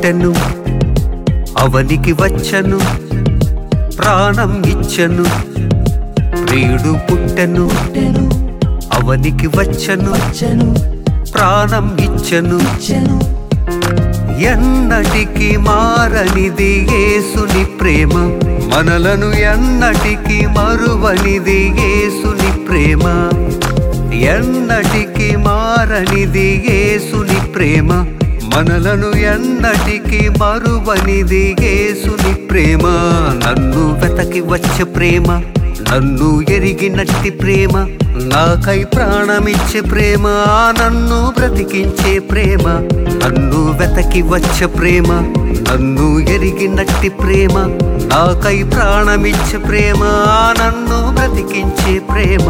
పుట్టెను అవనికి వచ్చెను ప్రాణం ఇచ్చెను ప్రియుడు పుట్టెను అవనికి వచ్చెను ప్రాణం ఇచ్చెను ఎన్నటికి మారనిది యేసుని ప్రేమ మనలను ఎన్నటికి మరువనిది యేసుని ప్రేమ ఎన్నటికి మారనిది యేసుని ప్రేమ మనలను ఎన్నటికి మరువనిది యేసుని ప్రేమ నన్ను వెతకి వచ్చే ప్రేమ నన్ను ఎరిగినట్టి ప్రేమ నాకై ప్రాణమిచ్చే ప్రేమ నన్ను బ్రతికించే ప్రేమ నన్ను వెతకి వచ్చే ప్రేమ నన్ను ఎరిగినట్టి ప్రేమ నాకై ప్రాణమిచ్చే ప్రేమ నన్ను బ్రతికించే ప్రేమ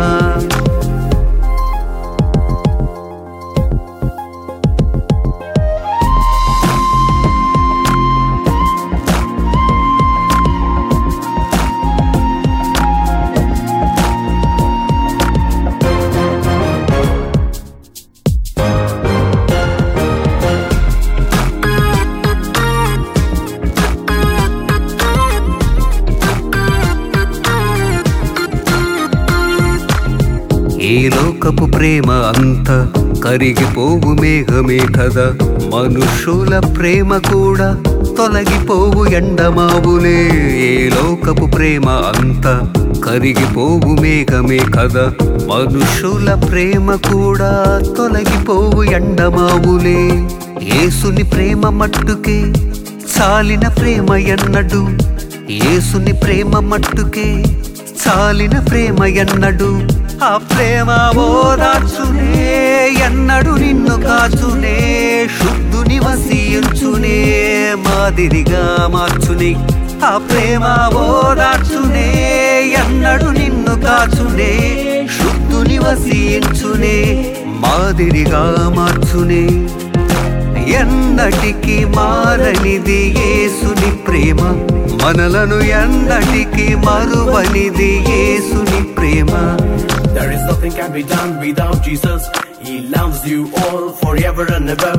ఈ లోకపు ప్రేమ అంత కరిగిపోవు మేఘమే కదా మనుషుల ప్రేమ కూడా తొలగిపోవు ఎండమావులే ఈ లోకపు ప్రేమ అంత కరిగిపోవు మేఘమే కదా మనుషుల ప్రేమ కూడా తొలగిపోవు ఎండమావులే యేసుని ప్రేమ మట్టుకే చాలిన ప్రేమ ఎన్నడు యేసుని ప్రేమ మట్టుకే చాలిన ప్రేమ ఎన్నడు ఆ ప్రేమ ఓదార్చునే ఎన్నడు నిన్ను కాచునే శుద్ధుని వసించునే మాదిరిగా మార్చునే ఆ ప్రేమ ఓదార్చునే ఎన్నడు నిన్ను కాచునే శుద్ధుని వసించునే మాదిరిగా మార్చునే ఎన్నటికి మారనిది యేసుని ప్రేమ మనలను ఎన్నటికి మరువనిది యేసుని ప్రేమ There is nothing can be done without Jesus. He loves you all forever and ever.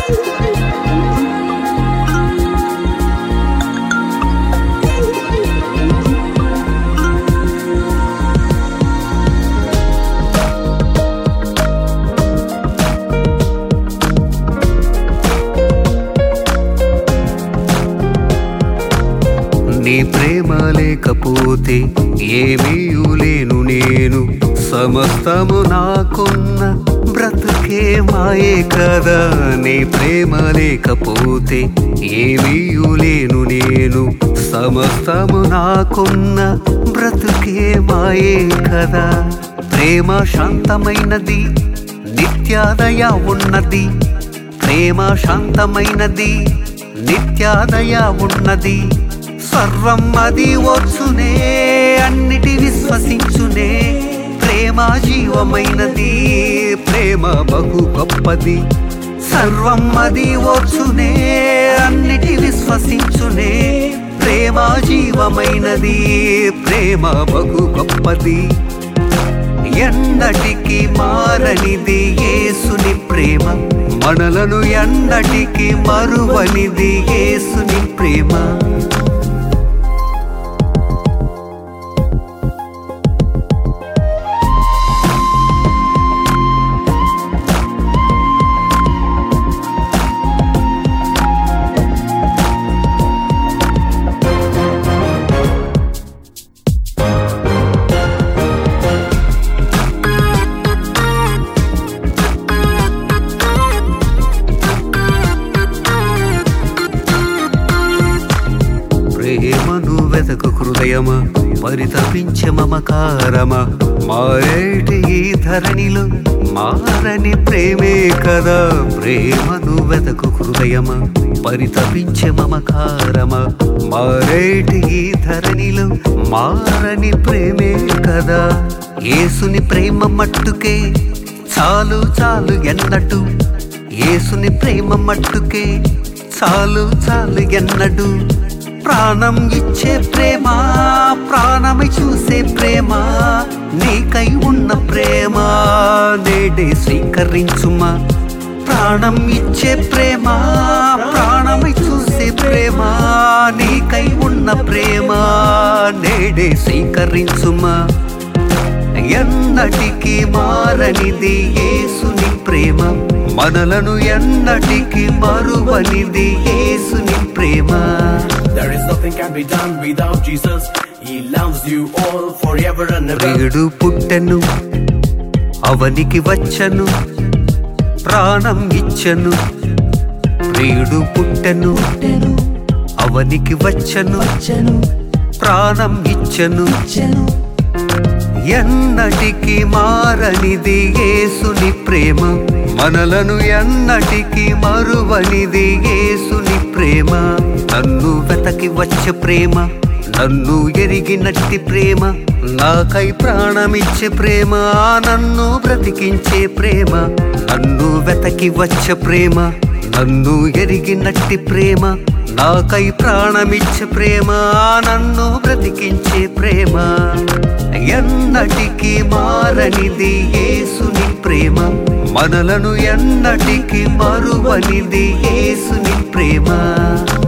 నీ ప్రేమ లేకపోతే ఏమీయూ లేను నేను సమస్తము నాకున్న బ్రతుకే మాయే కదా నీ ప్రేమ లేకపోతే ఏమీయూ లేను నేను సమస్తము నాకున్న బ్రతుకే మాయే కదా ప్రేమ శాంతమైనది నిత్యాదయ ఉన్నది ప్రేమ శాంతమైనది నిత్యాదయ ఉన్నది సర్వం అది ఓర్చునే అన్నిటి విశ్వసించునే ప్రేమ జీవమైనది ప్రేమ బహు గొప్పది సర్వం అది ఓర్చునే అన్నిటి విశ్వసించునే ప్రేమ జీవమైనది ప్రేమ బహు గొప్పది ఎన్నటికి మారనిది యేసుని ప్రేమ మనలను ఎన్నటికి మరువనిది యేసుని ప్రేమ ప్రేమను వెతకు హృదయమా పరితపించే మమకారమా మారేటి ఈ ధరణిలో మారని ప్రేమే కదా ప్రేమను వెతకు హృదయమా పరితపించే మమకారమా మారేటి ఈ ధరణిలో మారని ప్రేమే కదా యేసుని ప్రేమ మట్టుకే చాలు చాలు ఎన్నడు యేసుని ప్రేమ మట్టుకే చాలు చాలు ఎన్నడు ప్రాణం ఇచ్చే ప్రేమ ప్రాణమై చూసే ప్రేమ నీకై ఉన్న ప్రేమ నేడే స్వీకరించుమా ప్రాణం ఇచ్చే ప్రేమ ప్రాణమై చూసే ప్రేమ నీకై ఉన్న ప్రేమ నేడే స్వీకరించుమా ఎన్నటికి మారనిది యేసుని ప్రేమ మనలను ఎన్నటికి మరువనిది యేసుని ప్రేమ There is nothing can be done without Jesus. He loves you all forever and ever. ప్రియుడు పుట్టెను అవనికి వచ్చను ప్రాణం ఇచ్చను ప్రియుడు పుట్టెను అవనికి వచ్చను ప్రాణం ఇచ్చను ఎన్నటికి మారనిది యేసుని ప్రేమ మనలను ఎన్నటికి మరువనిది యేసుని ప్రేమ నన్ను వెతకి వచ్చే ప్రేమ నన్ను ఎరిగినట్టి ప్రేమ నాకై ప్రాణమిచ్చే ప్రేమ నన్ను బ్రతికించే ప్రేమ నన్ను వెతకి వచ్చే ప్రేమ నన్ను ఎరిగినట్టి ప్రేమ నాకై ప్రాణమిచ్చే ప్రేమ నన్ను బ్రతికించే ప్రేమ ఎన్నటికి మారనిది యేసుని ప్రేమ మనలను ఎన్నటికి మరువనిది యేసుని ప్రేమ